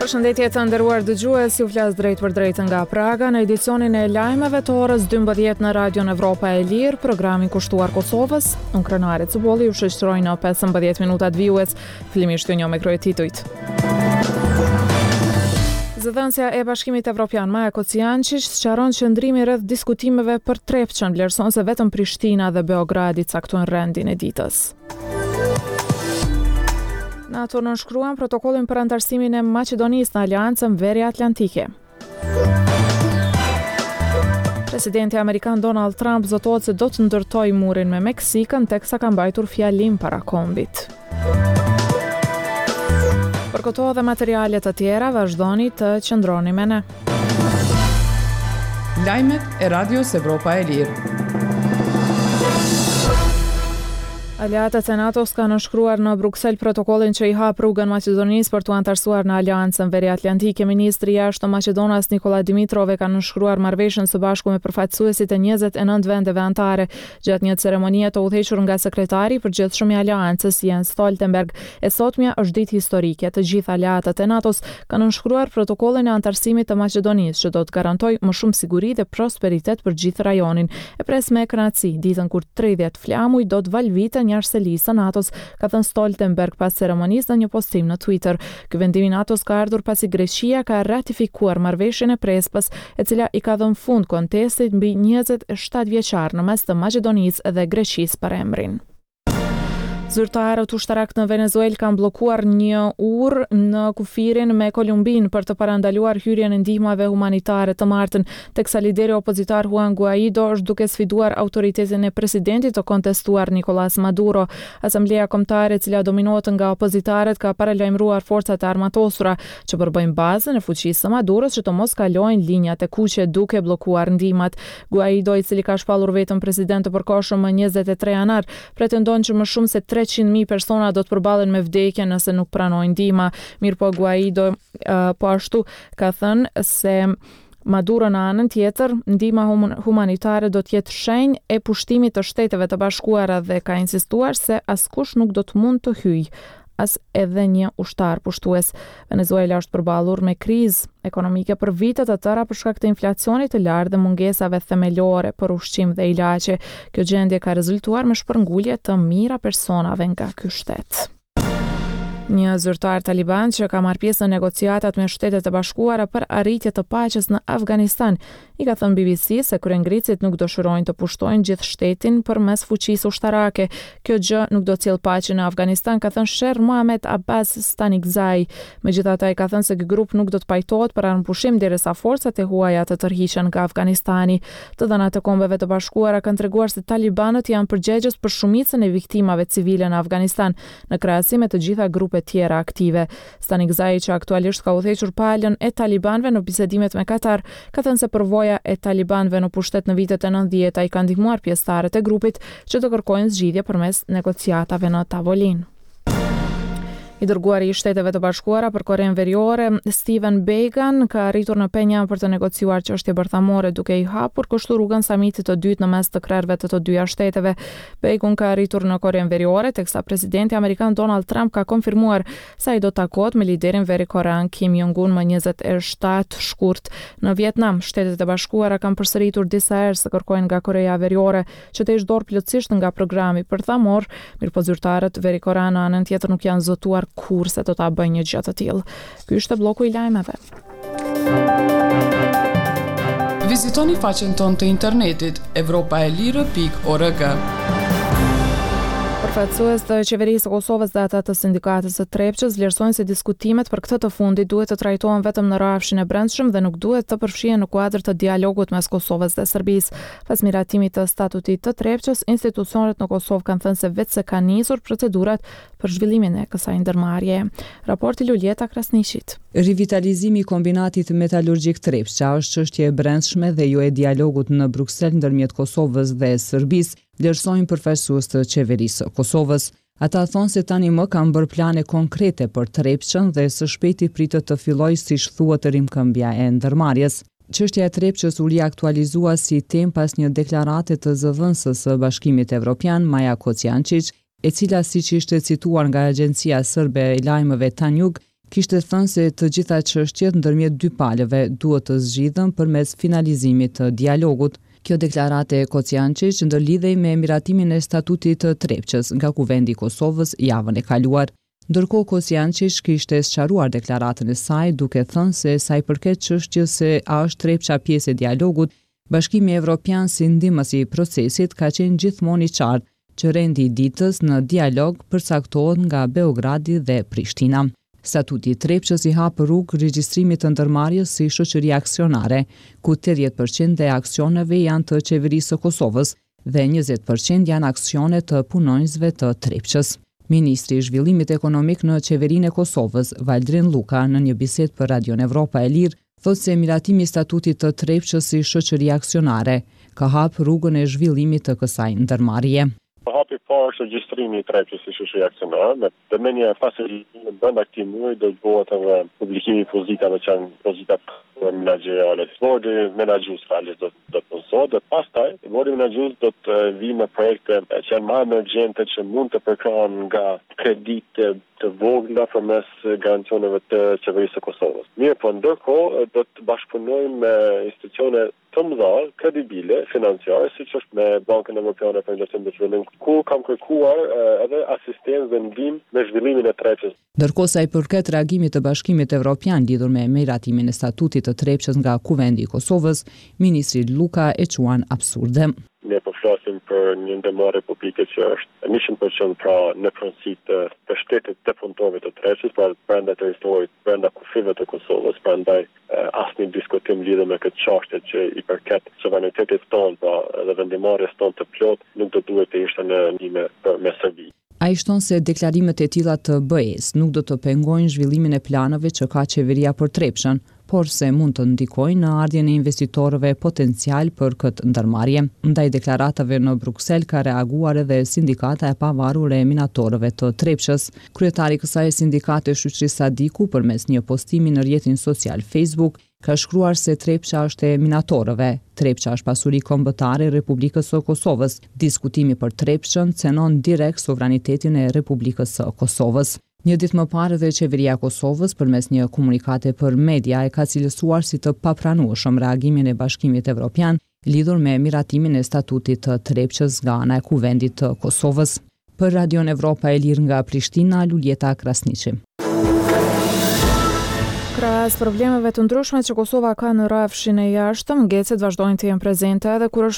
Përshëndetje të nderuar dëgjues, ju flas drejt për drejt nga Praga në edicionin e lajmeve të orës 12 në Radion Evropa e Lirë, programi kushtuar Kosovës. Unë Krenare Cuboli ju shoqëroj në 15 minutat vijues. Fillimisht ju njoh me kryetitujt. Zëdhënësja e Bashkimit Evropian Maja Kocijančić sqaron qëndrimi rreth diskutimeve për Trepçën, vlerëson se vetëm Prishtina dhe Beogradi caktojnë rendin e ditës. NATO nënshkruan protokollin për antarësimin e Maqedonisë në Aleancën Veri Atlantike. Presidenti amerikan Donald Trump zotohet se do të ndërtojë murin me Meksikën teksa ka mbajtur fjalim para kombit. Për këto dhe materiale të tjera vazhdoni të qëndroni me ne. Lajmet e Radios Evropa e Lirë. Aleatët e NATO-s kanë nënshkruar në Bruksel protokollin që i hap rrugën Maqedonisë për të antarësuar në Aleancën Veri Atlantike. Ministri i jashtëm Maqedonas Nikola Dimitrov e ka nënshkruar marrëveshjen së bashku me përfaqësuesit e 29 vendeve anëtare gjatë një ceremonie të udhëhequr nga sekretari i përgjithshëm i Aleancës Jens Stoltenberg. E sotmja është ditë historike. Të gjithë aleatët e NATO-s kanë nënshkruar protokollin e antarësimit të Maqedonisë, që do të garantojë më shumë siguri dhe prosperitet për gjithë rajonin. E pres me kënaqësi ditën kur 30 flamuj do të valviten njarëselisë NATO-s, ka thënë Stoltenberg pas ceremonisë në një postim në Twitter. Ky vendim i NATO-s ka ardhur pasi Greqia ka ratifikuar marrëveshjen e Prespës, e cila i ka dhënë fund kontestit mbi 27 vjeçar në mes të Maqedonisë dhe Greqisë për emrin. Zyrtarët ushtarak në Venezuelë kanë bllokuar një urë në kufirin me Kolumbinë për të parandaluar hyrjen e ndihmave humanitare të martën, teksa lideri opozitar Juan Guaido është duke sfiduar autoritetin e presidentit të kontestuar Nicolas Maduro. Asambleja kombëtare, e cila dominohet nga opozitarët, ka paralajmëruar forcat e armatosura që përbëjnë bazën e fuqisë së Maduros që të mos kalojnë linjat e kuqe duke bllokuar ndihmat. Guaido, i cili ka shpallur vetëm president të përkohshëm më 23 janar, pretendon që më shumë se 300.000 persona do të përballen me vdekje nëse nuk pranojnë ndihma. Mirpo Guaido po ashtu ka thënë se Maduro në anën tjetër, ndihma humanitare do të jetë shenjë e pushtimit të Shteteve të Bashkuara dhe ka insistuar se askush nuk do të mund të hyjë, as edhe një ushtar pushtues. Venezuela është përballur me krizë ekonomike për vite të tëra për shkak të inflacionit të lartë dhe mungesave themelore për ushqim dhe ilaçe. Kjo gjendje ka rezultuar me shpërngulje të mijëra personave nga ky shtet. Një zyrtar taliban që ka marrë pjesë në negociatat me Shtetet e Bashkuara për arritje të paqes në Afganistan i ka thënë BBC se kryengritësit nuk dëshirojnë të pushtojnë gjithë shtetin përmes fuqisë ushtarake. Kjo gjë nuk do të sjellë paqe në Afganistan, ka thënë Sher Mohamed Abbas Stanikzai. Megjithatë, ai ka thënë se ky grup nuk do të pajtohet për armëpushim derisa forcat e huaja të tërhiqen nga Afganistani. Të dhënat e Kombeve të Bashkuara kanë treguar se talibanët janë përgjegjës për shumicën e viktimave civile në Afganistan, në krahasim me të gjitha grupet tjera aktive. Stanikzai, që aktualisht ka udhëhequr palën e talibanëve në bisedimet me Katar, ka thënë se përvoja e talibanëve në pushtet në vitet e 90-ta i ka ndihmuar pjesëtarët e grupit që të kërkojnë zgjidhje përmes negociatave në tavolinë. I dërguari i Shteteve të Bashkuara për Korenë Veriore, Stephen Biegun, ka arritur në Penjam për të negociuar çështje bërthamore, duke i hapur kështu rrugën samitit të dytë në mes të krerëve të dyja shteteve. Biegun ka arritur në Korenë Veriore, teksa presidenti amerikan Donald Trump ka konfirmuar se ai do të takohet me liderin verikorean Kim Jong-un më 27 shkurt. Në Vietnam, Shtetet e Bashkuara kanë përsëritur disa herë se kërkojnë nga Korea Veriore që të heqë dorë plotësisht nga programi bërthamor, mirëpo zyrtarët verikoreanë në anën tjetër nuk janë zotuar kur se do ta bëjnë një gjë të tillë. Ky është bloku i lajmeve. Vizitoni faqen tonë të internetit europaelire.org. Përfaqësues të qeverisë së Kosovës dhe ata të sindikatës së Trepçës vlerësojnë se diskutimet për këtë të fundit duhet të trajtohen vetëm në rrafshin e brendshëm dhe nuk duhet të përfshihen në kuadër të dialogut mes Kosovës dhe Serbisë. Pas miratimit të statutit të Trepçës, institucionet në Kosovë kanë thënë se vetë se kanë nisur procedurat për zhvillimin e kësaj ndërmarrjeje. Raporti Luljeta Krasniqit. Rivitalizimi i kombinatit metalurgjik Trepça është çështje e brendshme dhe jo e dialogut në Bruksel ndërmjet Kosovës dhe Serbisë, vlerësojnë përfaqësues të qeverisë së Kosovës. Ata thonë se tani më kanë bërë plane konkrete për Trepçën dhe së shpejti pritet të fillojë, siç thuhet, rimkëmbja e ndërmarrjes. Çështja e Trepçës u aktualizua si temë pas një deklarate të zëvendësës së Bashkimit Evropian, Maja Kocijančić, e cila, siç ishte cituar nga agjencia serbe e lajmeve Tanjug, Kishte thënë se të gjitha çështjet ndërmjet dy palëve duhet të zgjidhen përmes finalizimit të dialogut. Kjo deklarate e Kociançit ndërlidhej me miratimin e statutit të Trepçës nga Kuvendi i Kosovës javën e kaluar. Ndërkohë Kociançi kishte sqaruar deklaratën e saj duke thënë se sa i përket çështjes se a është Trepça pjesë e dialogut, Bashkimi Evropian si ndihmës i procesit ka qenë gjithmonë i qartë që rendi i ditës në dialog përcaktohet nga Beogradi dhe Prishtina. Statuti i Trepçës i hap rrugë regjistrimit të ndërmarrjes si shoqëri aksionare, ku 80% e aksioneve janë të qeverisë së Kosovës dhe 20% janë aksione të punonjësve të Trepçës. Ministri i Zhvillimit Ekonomik në qeverinë e Kosovës, Valdrin Luka, në një bisedë për Radion Evropa e Lirë, thotë se miratimi i statutit të Trepçës si shoqëri aksionare ka hapur rrugën e zhvillimit të kësaj ndërmarrje. Hapi parë është regjistrimi i Trepçës si shoqëri aksionare, me dëmenia e pasurinë brenda këtij muaji do të bëhet edhe publikimi i pozitave që janë pozitat menaxherale. Bordi menaxhues realisht do të punësojë dhe pastaj bordi menaxhues do të vijë me projekte që janë më emergjente që mund të përkrahen nga kredite të vogla përmes garancioneve të qeverisë së Kosovës. Mirë, po ndërkohë do të bashkëpunojmë me institucione të mëdha, kredibile, financiare, siç është me Bankën Evropiane për Investim dhe Zhvillim, ku kam kërkuar edhe asistencë dhe ndihmë me zhvillimin e Trepçës. Ndërkohë sa i përket reagimit të Bashkimit Evropian lidhur me miratimin e statutit të Trepçës nga Kuvendi i Kosovës, ministri Luka e quan absurde. Ne po flasim për një ndërmarrje publike që është 100% pra në pronësi të shtetit të punëtorëve të Trepçës, pra brenda territorit, brenda kufive të Kosovës, prandaj asnjë diskutim lidhur me këtë çështje që i përket suverenitetit tonë, pra edhe vendimmarrjes tonë të plotë, nuk do duhet të ishte në ndihmë me Serbi. Ai shton se deklarimet e tilla të BE-s nuk do të pengojnë zhvillimin e planeve që ka qeveria për Trepçën, por se mund të ndikojnë në ardhjen e investitorëve potencial për këtë ndërmarrje. Ndaj deklaratave në Bruksel ka reaguar edhe sindikata e pavarur e minatorëve të Trepçës. Kryetari i kësaj sindikate, Shoqëri Sadiku, përmes një postimi në rrjetin social Facebook, ka shkruar se Trepça është e minatorëve. Trepça është pasuri kombëtare e Republikës së Kosovës. Diskutimi për Trepçën cenon direkt sovranitetin e Republikës së Kosovës. Një ditë më parë dhe qeveria e Kosovës përmes një komunikate për media e ka cilësuar si të papranueshëm reagimin e Bashkimit Evropian lidhur me miratimin e statutit të Trepçës nga ana e Kuvendit të Kosovës. Për Radion Evropa e Lirë nga Prishtina, Luljeta Krasniqi. Krahas problemeve të ndryshme që Kosova ka në rrafshin e jashtëm, ngecet vazhdojnë të jenë prezente edhe kur është